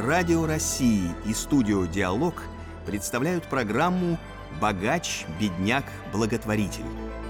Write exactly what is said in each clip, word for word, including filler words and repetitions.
Радио России и студио «Диалог» представляют программу «Богач, бедняк, благотворитель».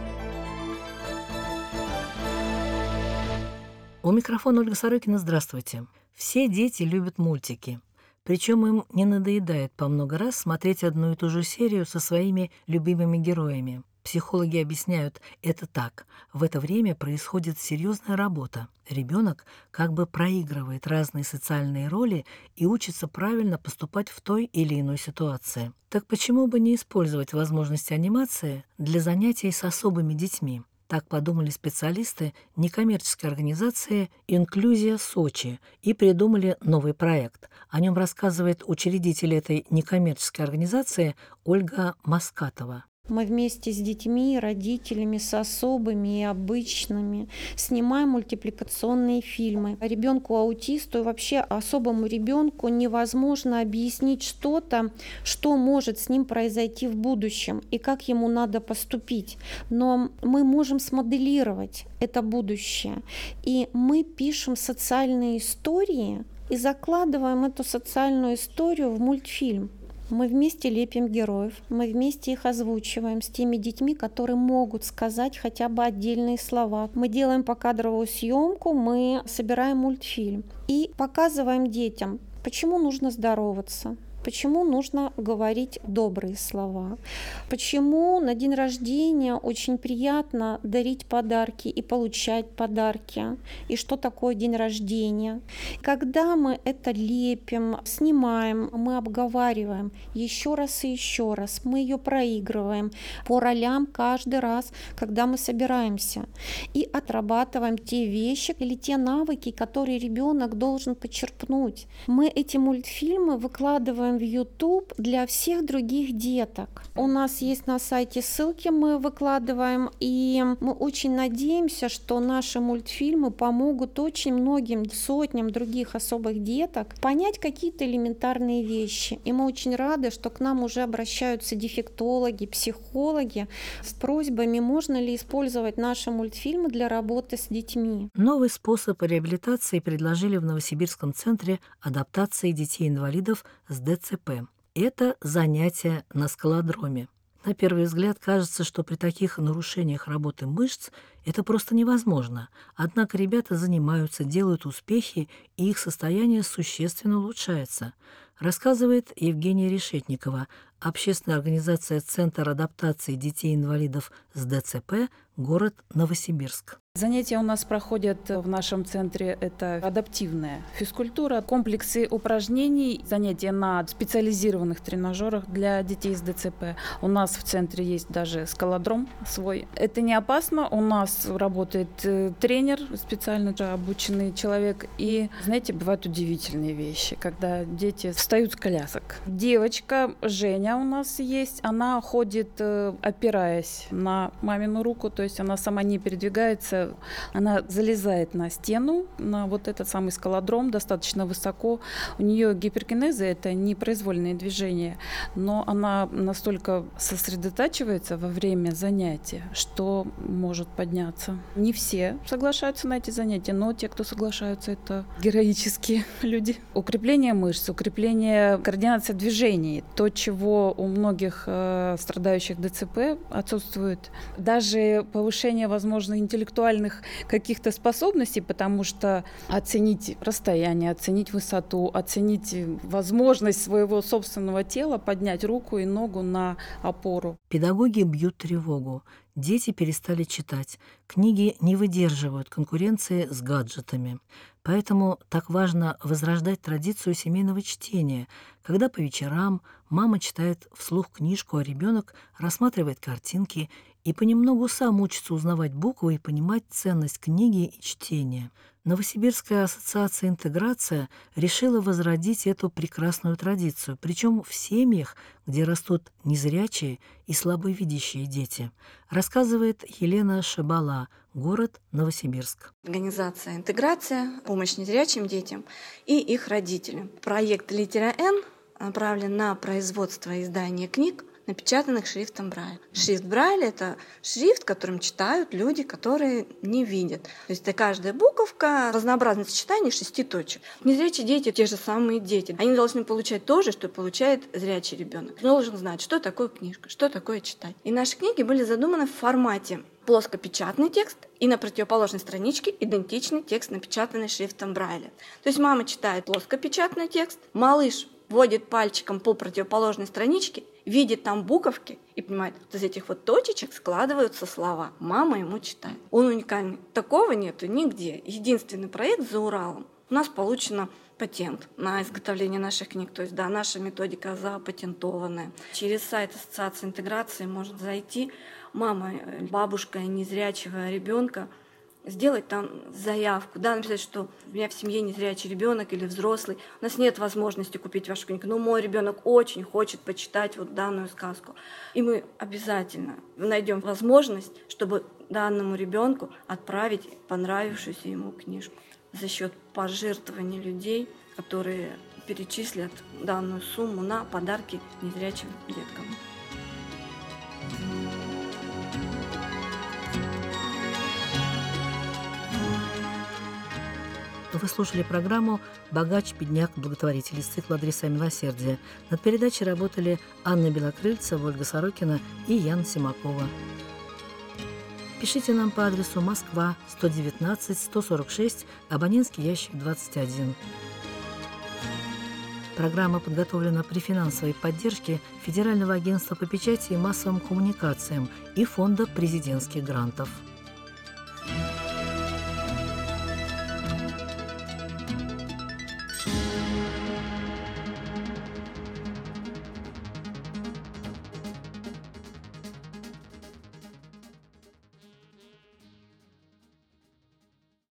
У микрофона Ольга Сорокина. Здравствуйте. Все дети любят мультики. Причем им не надоедает по много раз смотреть одну и ту же серию со своими любимыми героями. Психологи объясняют это так. В это время происходит серьезная работа. Ребенок как бы проигрывает разные социальные роли и учится правильно поступать в той или иной ситуации. Так почему бы не использовать возможности анимации для занятий с особыми детьми? Так подумали специалисты некоммерческой организации «Инклюзия Сочи» и придумали новый проект. О нем рассказывает учредитель этой некоммерческой организации Ольга Маскатова. Мы вместе с детьми, родителями, с особыми и обычными снимаем мультипликационные фильмы. Ребенку-аутисту и вообще особому ребенку невозможно объяснить что-то, что может с ним произойти в будущем и как ему надо поступить. Но мы можем смоделировать это будущее. И мы пишем социальные истории и закладываем эту социальную историю в мультфильм. Мы вместе лепим героев, мы вместе их озвучиваем с теми детьми, которые могут сказать хотя бы отдельные слова. Мы делаем покадровую съемку, мы собираем мультфильм и показываем детям, почему нужно здороваться. Почему нужно говорить добрые слова? Почему на день рождения очень приятно дарить подарки и получать подарки? И что такое день рождения? Когда мы это лепим, снимаем, мы обговариваем еще раз и еще раз. Мы ее проигрываем по ролям каждый раз, когда мы собираемся. И отрабатываем те вещи или те навыки, которые ребенок должен почерпнуть. Мы эти мультфильмы выкладываем в YouTube для всех других деток. У нас есть на сайте ссылки, мы выкладываем, и мы очень надеемся, что наши мультфильмы помогут очень многим сотням других особых деток понять какие-то элементарные вещи. И мы очень рады, что к нам уже обращаются дефектологи, психологи с просьбами, можно ли использовать наши мультфильмы для работы с детьми. Новый способ реабилитации предложили в Новосибирском центре адаптации детей-инвалидов с дэ цэ пэ. Это занятия на скалодроме. На первый взгляд кажется, что при таких нарушениях работы мышц это просто невозможно. Однако ребята занимаются, делают успехи, и их состояние существенно улучшается, рассказывает Евгения Решетникова, общественная организация «Центр адаптации детей-инвалидов с дэ цэ пэ», город Новосибирск. Занятия у нас проходят в нашем центре. Это адаптивная физкультура, комплексы упражнений, занятия на специализированных тренажерах для детей с дэ цэ пэ. У нас в центре есть даже скалодром свой. Это не опасно. У нас работает тренер, специально обученный человек. И, знаете, бывают удивительные вещи, когда дети встают с колясок. Девочка Женя у нас есть. Она ходит, опираясь на мамину руку, то есть она сама не передвигается. Она залезает на стену, на вот этот самый скалодром, достаточно высоко. У нее гиперкинезы – это непроизвольные движения, но она настолько сосредотачивается во время занятия, что может подняться. Не все соглашаются на эти занятия, но те, кто соглашаются, это героические люди. Укрепление мышц, укрепление координации движений, то, чего у многих э, страдающих дэ цэ пэ отсутствует. Даже повышение, возможно, интеллектуальных каких-то способностей, потому что оценить расстояние, оценить высоту, оценить возможность своего собственного тела, поднять руку и ногу на опору. Педагоги бьют тревогу. Дети перестали читать. Книги не выдерживают конкуренции с гаджетами. Поэтому так важно возрождать традицию семейного чтения, когда по вечерам мама читает вслух книжку, а ребенок рассматривает картинки и понемногу сам учится узнавать буквы и понимать ценность книги и чтения. Новосибирская ассоциация «Интеграция» решила возродить эту прекрасную традицию, причем в семьях, где растут незрячие и слабовидящие дети, рассказывает Елена Шабала, город Новосибирск. Организация «Интеграция», помощь незрячим детям и их родителям. Проект «Литера Н» направлен на производство и издание книг напечатанных шрифтом Брайля. Шрифт Брайля — это шрифт, которым читают люди, которые не видят. То есть это каждая буковка, разнообразное сочетание шести точек. Незрячие дети — те же самые дети. Они должны получать то же, что получает зрячий ребенок. Он должен знать, что такое книжка, что такое читать. И наши книги были задуманы в формате плоскопечатный текст и на противоположной страничке идентичный текст, напечатанный шрифтом Брайля. То есть мама читает плоскопечатный текст, малыш вводит пальчиком по противоположной страничке, видит там буковки и понимает, что из этих вот точечек складываются слова. Мама ему читает. Он уникальный. Такого нету нигде. Единственный проект за Уралом. У нас получено патент на изготовление наших книг. То есть, да, наша методика запатентованная. Через сайт Ассоциации интеграции может зайти мама, бабушка незрячего ребенка, сделать там заявку, да, написать, что у меня в семье незрячий ребенок или взрослый, у нас нет возможности купить вашу книгу, но мой ребенок очень хочет почитать вот данную сказку. И мы обязательно найдем возможность, чтобы данному ребенку отправить понравившуюся ему книжку за счет пожертвований людей, которые перечислят данную сумму на подарки незрячим деткам. Вы слушали программу «Богач, бедняк, благотворитель» из цикла «Адреса милосердия». Над передачей работали Анна Белокрыльцева, Ольга Сорокина и Яна Симакова. Пишите нам по адресу Москва, сто девятнадцать сто сорок шесть, абонентский ящик двадцать один. Программа подготовлена при финансовой поддержке Федерального агентства по печати и массовым коммуникациям и Фонда президентских грантов.